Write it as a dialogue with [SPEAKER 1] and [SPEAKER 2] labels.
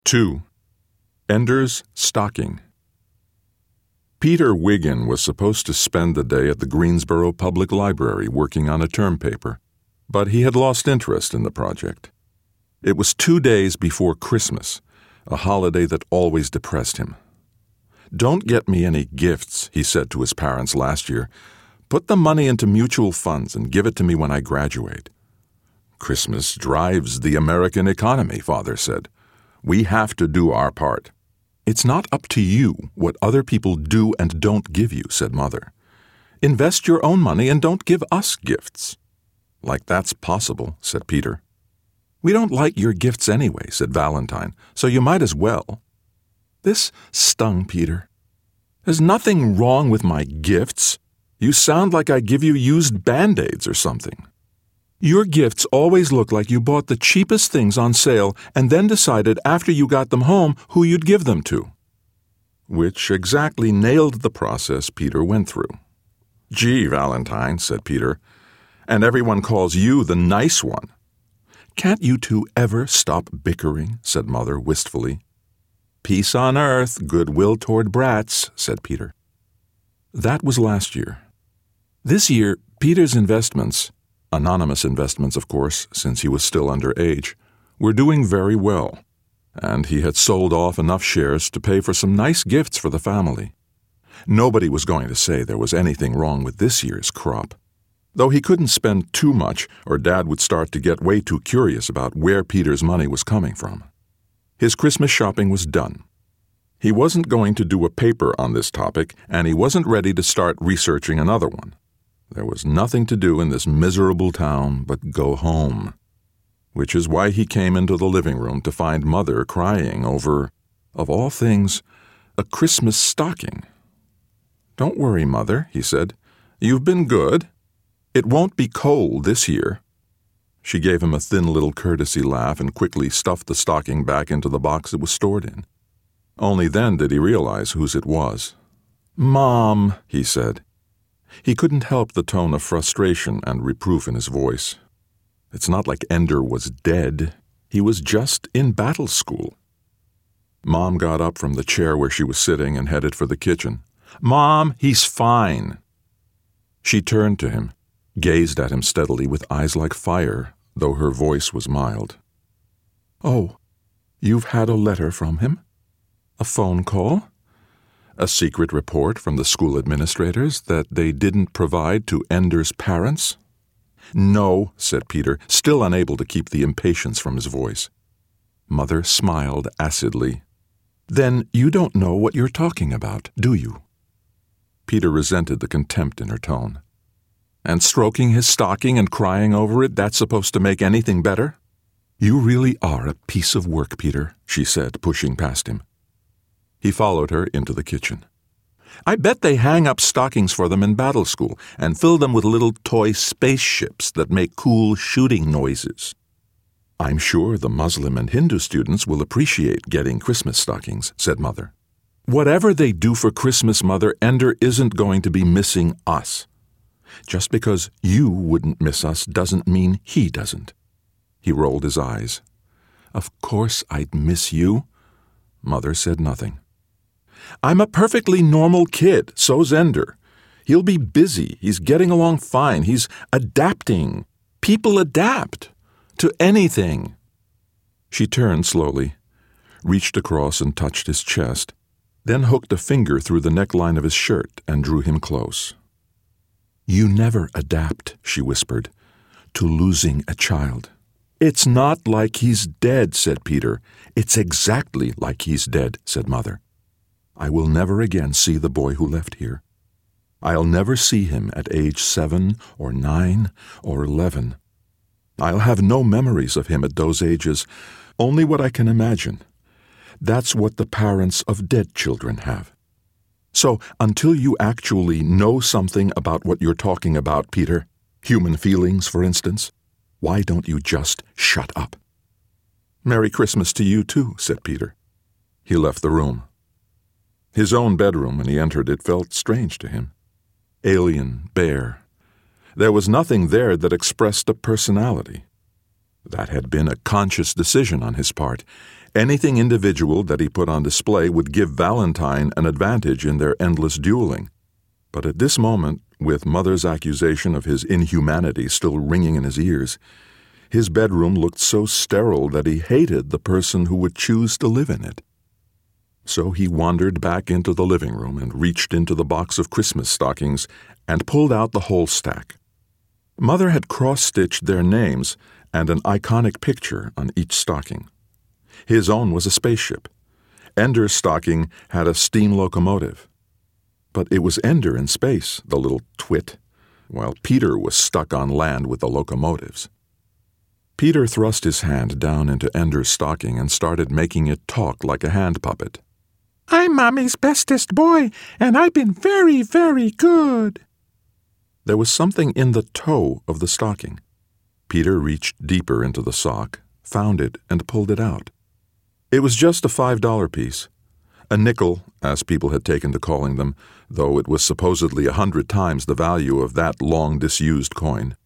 [SPEAKER 1] 2. Ender's Stocking. Peter Wiggin was supposed to spend the day at the Greensboro Public Library working on a term paper, but he had lost interest in the project. It was 2 days before Christmas, a holiday that always depressed him. "Don't get me any gifts," he said to his parents last year. "Put the money into mutual funds and give it to me when I graduate." "Christmas drives the American economy," Father said. "We have to do our part." "It's not up to you what other people do and don't give you," said Mother. "Invest your own money and don't give us gifts." "Like that's possible," said Peter. "We don't like your gifts anyway," said Valentine, "so you might as well." This stung Peter. "There's nothing wrong with my gifts. You sound like I give you used Band-Aids or something. Your gifts always look like you bought the cheapest things on sale and then decided after you got them home who you'd give them to." Which exactly nailed the process Peter went through. "Gee, Valentine," said Peter, "and everyone calls you the nice one." "Can't you two ever stop bickering?" said Mother wistfully. "Peace on earth, goodwill toward brats," said Peter. That was last year. This year, Peter's investments, anonymous investments, of course, since he was still underage, were doing very well, and he had sold off enough shares to pay for some nice gifts for the family. Nobody was going to say there was anything wrong with this year's crop, though he couldn't spend too much or Dad would start to get way too curious about where Peter's money was coming from. His Christmas shopping was done. He wasn't going to do a paper on this topic, and he wasn't ready to start researching another one. There was nothing to do in this miserable town but go home, which is why he came into the living room to find Mother crying over, of all things, a Christmas stocking. "Don't worry, Mother," he said. "You've been good. It won't be cold this year." She gave him a thin little courtesy laugh and quickly stuffed the stocking back into the box it was stored in. Only then did he realize whose it was. "Mom," he said. He couldn't help the tone of frustration and reproof in his voice. It's not like Ender was dead. He was just in battle school. Mom got up from the chair where she was sitting and headed for the kitchen. "Mom, he's fine." She turned to him, gazed at him steadily with eyes like fire, though her voice was mild. "Oh, you've had a letter from him? A phone call? A secret report from the school administrators that they didn't provide to Ender's parents?" "No," said Peter, still unable to keep the impatience from his voice. Mother smiled acidly. "Then you don't know what you're talking about, do you?" Peter resented the contempt in her tone. "And stroking his stocking and crying over it, that's supposed to make anything better?" "You really are a piece of work, Peter," she said, pushing past him. He followed her into the kitchen. "I bet they hang up stockings for them in battle school and fill them with little toy spaceships that make cool shooting noises." "I'm sure the Muslim and Hindu students will appreciate getting Christmas stockings," said Mother. "Whatever they do for Christmas, Mother, Ender isn't going to be missing us. Just because you wouldn't miss us doesn't mean he doesn't." He rolled his eyes. "Of course I'd miss you." Mother said nothing. "I'm a perfectly normal kid, so's Ender. He'll be busy. He's getting along fine. He's adapting. People adapt to anything." She turned slowly, reached across and touched his chest, then hooked a finger through the neckline of his shirt and drew him close. "You never adapt," she whispered, "to losing a child." "It's not like he's dead," said Peter. "It's exactly like he's dead," said Mother. "I will never again see the boy who left here. I'll never see him at age 7 or 9 or 11. I'll have no memories of him at those ages, only what I can imagine. That's what the parents of dead children have. So until you actually know something about what you're talking about, Peter, human feelings, for instance, why don't you just shut up?" "Merry Christmas to you, too," said Peter. He left the room. His own bedroom, when he entered it, felt strange to him. Alien, bare. There was nothing there that expressed a personality. That had been a conscious decision on his part, Anything individual that he put on display would give Valentine an advantage in their endless dueling. But at this moment, with Mother's accusation of his inhumanity still ringing in his ears, his bedroom looked so sterile that he hated the person who would choose to live in it. So he wandered back into the living room and reached into the box of Christmas stockings and pulled out the whole stack. Mother had cross-stitched their names and an iconic picture on each stocking. His own was a spaceship. Ender's stocking had a steam locomotive. But it was Ender in space, the little twit, while Peter was stuck on land with the locomotives. Peter thrust his hand down into Ender's stocking and started making it talk like a hand puppet.
[SPEAKER 2] "I'm Mommy's bestest boy, and I've been very, very good."
[SPEAKER 1] There was something in the toe of the stocking. Peter reached deeper into the sock, found it, and pulled it out. It was just a $5 piece. A nickel, as people had taken to calling them, though it was supposedly 100 times the value of that long-disused coin.